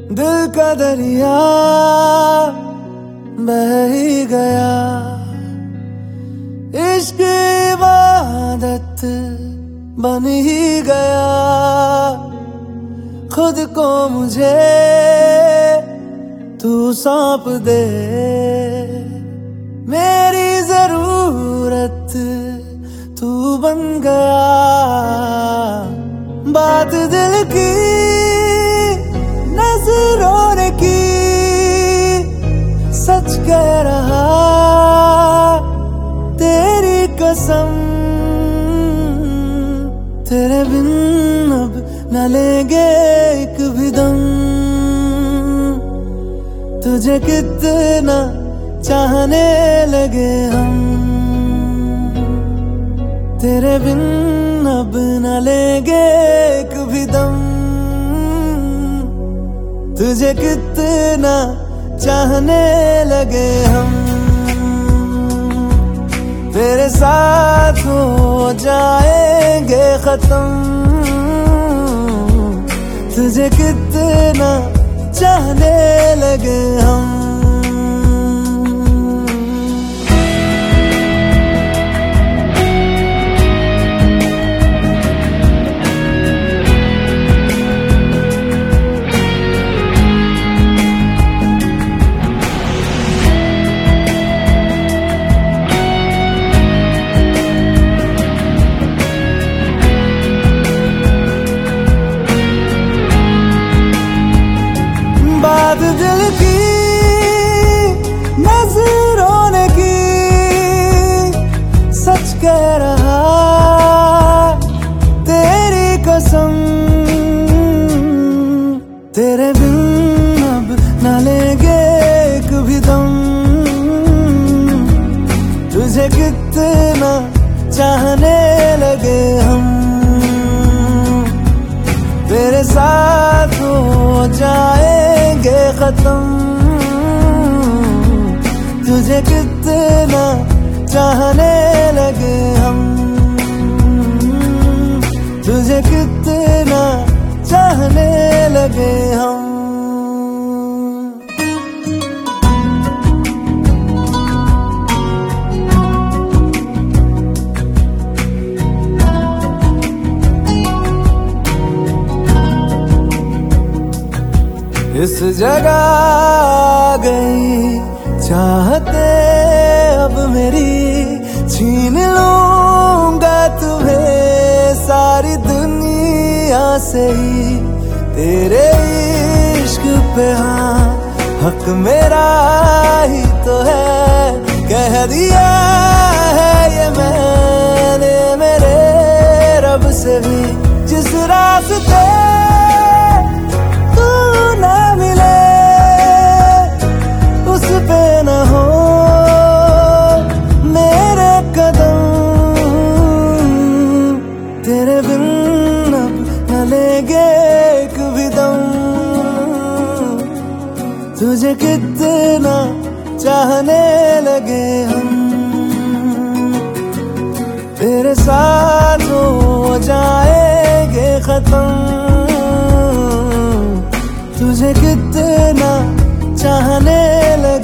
दिल का दरिया बह ही गया, इश्क इबादत बन ही गया। खुद को मुझे तू सौंप दे, मेरी जरूरत तू बन गया। बात दिल की नजरों ने की, सच कह रहा तेरी कसम। तेरे बिन अब न लेंगे एक भी दम, तुझे कितना चाहने लगे हम। तेरे बिन अब न लेंगे एक भी दम, तुझे कितना चाहने लगे हम। तेरे साथ हो जाएंगे खत्म, तुझे कितना चाहने लगे हम। बात दिल की नजरों ने की, सच कह रहा तेरी कसम। तेरे बिन अब न लेंगे एक भी दम, तुझे कितना चाहने लगे हम। तेरे साथ हो जाएंगे खत्म, तुझे कितना चाहने लगे हम। तुझे कितना चाहने लगे हम। इस जगह आ गई चाहते अब मेरी, छीन लूंगा तुम्हें सारी दुनिया से ही। तेरे इश्क पे हाँ हक मेरा ही तो है, कह दिया है ये मैंने मेरे रब से भी। जिस रास्ते न हो मेरे कदम, तेरे बिन अब न लेंगे एक भी दम, तुझे कितना चाहने लगे हम। तेरे साथ हो जाएंगे खत्म, तुझे कितना चाहने लगे